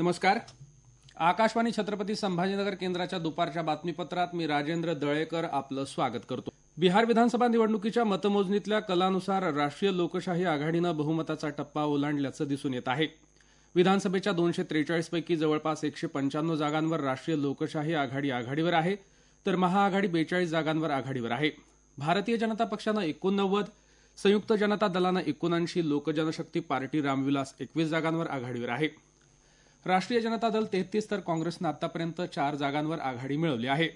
नमस्कार. आकाशवाणी छत्रपती संभाजीनगर केंद्राच्या दुपारच्या बातमीपत्रात मी राजेंद्र दळेकर आपलं स्वागत करतो. बिहार विधानसभा निवडणुकीच्या मतमोजणीतल्या कलानुसार राष्ट्रीय लोकशाही आघाडीनं बहुमताचा टप्पा ओलांडल्याचं दिसून येत आहे. विधानसभेच्या 243 पैकी जवळपास 195 जागांवर राष्ट्रीय लोकशाही आघाडी आघाडीवर आहे, तर महाआघाडी 42 जागांवर आघाडीवर आहे. भारतीय जनता पक्षानं 89, संयुक्त जनता दलानं 79, लोकजनशक्ती पार्टी रामविलास 21 जागांवर आघाडीवर आहे. राष्ट्रीय जनता दल 33 तर काँग्रेसनं आतापर्यंत 4 जागांवर आघाडी मिळवली आहे.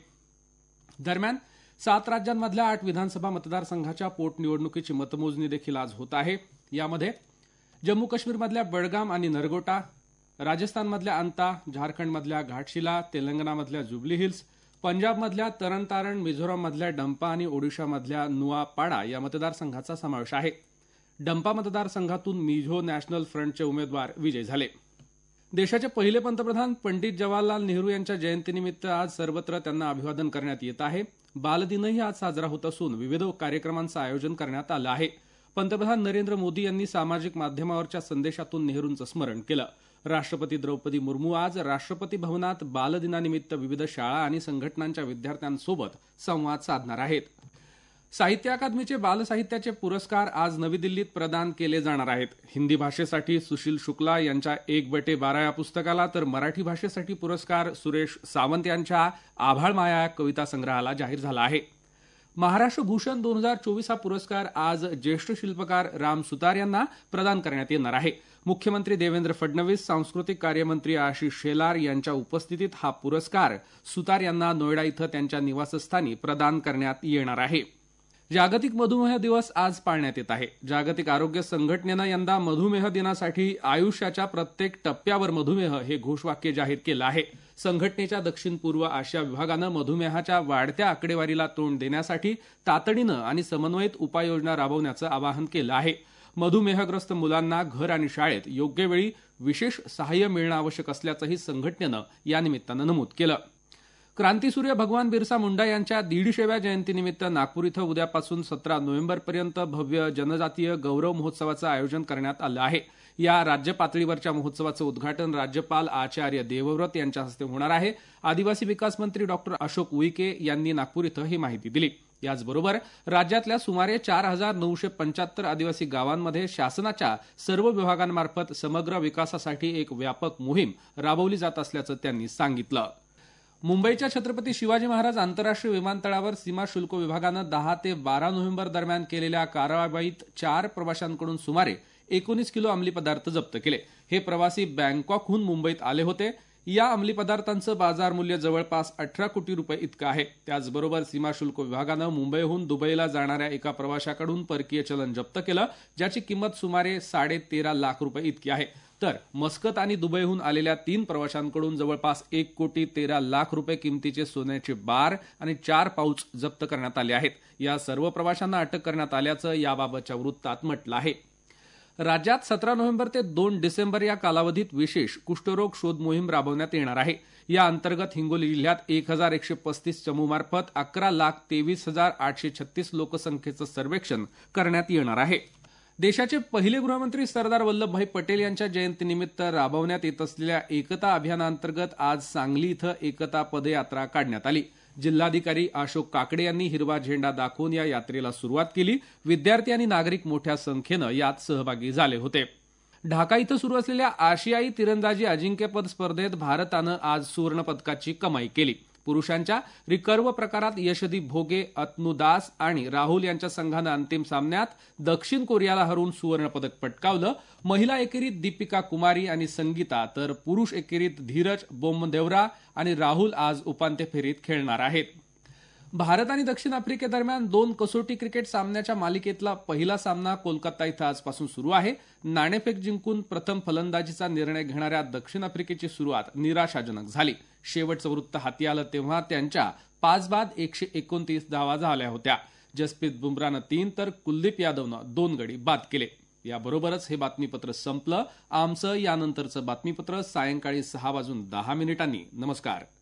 दरम्यान 7 राज्यांमधल्या 8 विधानसभा मतदारसंघाच्या पोटनिवडणुकीची मतमोजणी देखील आज होत आहे. यामध्ये जम्मू काश्मीरमधल्या बडगाम आणि नरगोटा, राजस्थानमधल्या अंता, झारखंडमधल्या घाटशिला, तेलंगणामधल्या जुबली हिल्स, पंजाबमधल्या तरनतारण, मिझोराममधल्या डंपा आणि ओडिशामधल्या नुआपाडा या मतदारसंघाचा समावेश आहे. डंपा मतदारसंघातून मिझो नॅशनल फ्रंटचे उमेदवार विजयी झाले. देशाचे पहिले पंतप्रधान पंडित जवाहरलाल नेहरू यांच्या जयंतीनिमित्त आज सर्वत्र त्यांना अभिवादन करण्यात येत आहे. बालदिनही आज साजरा होत असून विविध कार्यक्रमांचं आयोजन करण्यात आलं आहे. पंतप्रधान नरेंद्र मोदी यांनी सामाजिक माध्यमावरच्या संदेशातून नेहरूंचं स्मरण केलं. राष्ट्रपती द्रौपदी मुर्मू आज राष्ट्रपती भवनात बालदिनानिमित्त विविध शाळा आणि संघटनांच्या विद्यार्थ्यांसोबत संवाद साधणार आहेत. साहित्य अकादमीचे बालसाहित्याचे पुरस्कार आज नवी दिल्लीत प्रदान केले जाणार आहेत. हिंदी भाषेसाठी सुशील शुक्ला यांच्या 1/12 या पुस्तकाला, तर मराठी भाषेसाठी पुरस्कार सुरेश सावंत यांच्या आभाळ माया या कविता संग्रहाला जाहीर झाला आहे. महाराष्ट्र भूषण 2024 हा पुरस्कार आज ज्येष्ठ शिल्पकार राम सुतार यांना प्रदान करण्यात येणार आहे. मुख्यमंत्री देवेंद्र फडणवीस, सांस्कृतिक कार्यमंत्री आशिष शेलार यांच्या उपस्थितीत हा पुरस्कार सुतार यांना नोएडा इथं त्यांच्या निवासस्थानी प्रदान करण्यात येणार आहे. जागतिक मधुमेह दिवस आज पाळण्यात येत आहे. जागतिक आरोग्य संघटनेनं यंदा मधुमेह दिनासाठी आयुष्याच्या प्रत्येक टप्प्यावर मधुमेह हे घोषवाक्य जाहीर केलं आहे. संघटनेच्या दक्षिण पूर्व आशिया विभागानं मधुमेहाच्या वाढत्या आकडेवारीला तोंड देण्यासाठी तातडीनं आणि समन्वयित उपाययोजना राबवण्याचं आवाहन केलं आहे. मधुमेहग्रस्त मुलांना घर आणि शाळेत योग्य वेळी विशेष सहाय्य मिळणं आवश्यक असल्याचंही संघटनेनं या निमित्तानं नमूद केलं. क्रांतीसूर्य भगवान बिरसा मुंडा यांच्या 150व्या जयंतीनिमित्त नागपूर इथं उद्यापासून 17 नोव्हेंबरपर्यंत भव्य जनजातीय गौरव महोत्सवाचं आयोजन करण्यात आलं आहे. या राज्य पातळीवरच्या महोत्सवाचं उद्घाटन राज्यपाल आचार्य देवव्रत यांच्या हस्ते होणार आहे. आदिवासी विकास मंत्री डॉक्टर अशोक उईके यांनी नागपूर इथं ही माहिती दिली. याचबरोबर राज्यातल्या सुमारे 4,975 आदिवासी गावांमध्ये शासनाच्या सर्व विभागांमार्फत समग्र विकासासाठी एक व्यापक मोहीम राबवली जात असल्याचं त्यांनी सांगितलं. मुंबईच्या छत्रपती शिवाजी महाराज आंतरराष्ट्रीय विमानतळावर सीमा शुल्क विभागानं 10 ते 12 नोव्हेंबर दरम्यान केलेल्या कारवाईत 4 प्रवाशांकडून सुमारे 19 किलो अंमली पदार्थ जप्त केले. हे प्रवासी बँकॉकहून मुंबईत आले होते. या अंमली पदार्थांचं बाजार मूल्य जवळपास 18 कोटी रुपये इतकं आहे. त्याचबरोबर सीमा शुल्क विभागानं मुंबईहून दुबईला जाणाऱ्या एका प्रवाशाकडून परकीय चलन जप्त केलं, ज्याची किंमत सुमारे 13.5 लाख रुपये इतकी आहे. तर मस्कत आणि दुबईहून आलेल्या 3 प्रवाशांकडून जवळपास 1.13 लाख रुपये किमतीचे सोन्याचे बार आणि 4 पाऊच जप्त करण्यात आले आहेत. या सर्व प्रवाशांना अटक करण्यात आल्याचं याबाबतच्या वृत्तात म्हटलं आहे. राज्यात 17 नोव्हेंबर ते 2 डिसेंबर या कालावधीत विशेष कुष्ठरोग शोध मोहीम राबवण्यात येणार आहे. या अंतर्गत हिंगोली जिल्ह्यात 1135 चमूमार्फत 11,23,836 लोकसंख्येचं सर्वेक्षण करण्यात येणार आहे. देशाचे पहिले गृहमंत्री सरदार वल्लभभाई पटेल यांच्या जयंतीनिमित्त राबवण्यात येत असलेल्या एकता अभियानाअंतर्गत आज सांगली इथं एकता पदयात्रा काढण्यात आली. जिल्हाधिकारी अशोक काकडे यांनी हिरवा झेंडा दाखवून या यात्रेला सुरुवात केली. विद्यार्थी आणि नागरिक मोठ्या संख्येनं यात सहभागी झाले होते. ढाका इथं सुरू असलेल्या आशियाई तिरंदाजी अजिंक्यपद स्पर्धेत भारतानं आज सुवर्णपदकाची कमाई केली. पुरुषांच्या रिकर्व प्रकारात यशदीप भोगे, अतनु दास आणि राहुल यांच्या संघानं अंतिम सामन्यात दक्षिण कोरियाला हरवून सुवर्णपदक पटकावलं. महिला एकेरीत दीपिका कुमारी आणि संगीता, तर पुरुष एकेरीत धीरज बोम्मदेवरा आणि राहुल आज उपांत्य फेरीत खेळणार आहेत. भारत आणि दक्षिण आफ्रिकेदरम्यान 2 कसोटी क्रिकेट सामन्याच्या मालिकेतला पहिला सामना कोलकाता इथं आजपासून सुरू आहे. नाणेफेक जिंकून प्रथम फलंदाजीचा निर्णय घेणाऱ्या दक्षिण आफ्रिकेची सुरुवात निराशाजनक झाली. शेवटचं वृत्त हाती आलं तेव्हा त्यांच्या 5 बाद 129 धावा झाल्या होत्या. जसप्रीत बुमराहनं 3 तर कुलदीप यादवनं 2 गडी बाद केले. याबरोबरच हे बातमीपत्र संपलं. आमचं यानंतरचं बातमीपत्र सायंकाळी 6:10 नमस्कार.